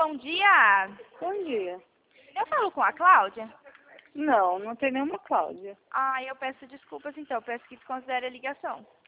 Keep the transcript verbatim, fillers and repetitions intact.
bom dia. Bom dia. Eu falo com a Cláudia? Não, não tem nenhuma Cláudia. Ah, eu peço desculpas então, eu peço que desconsidere a ligação.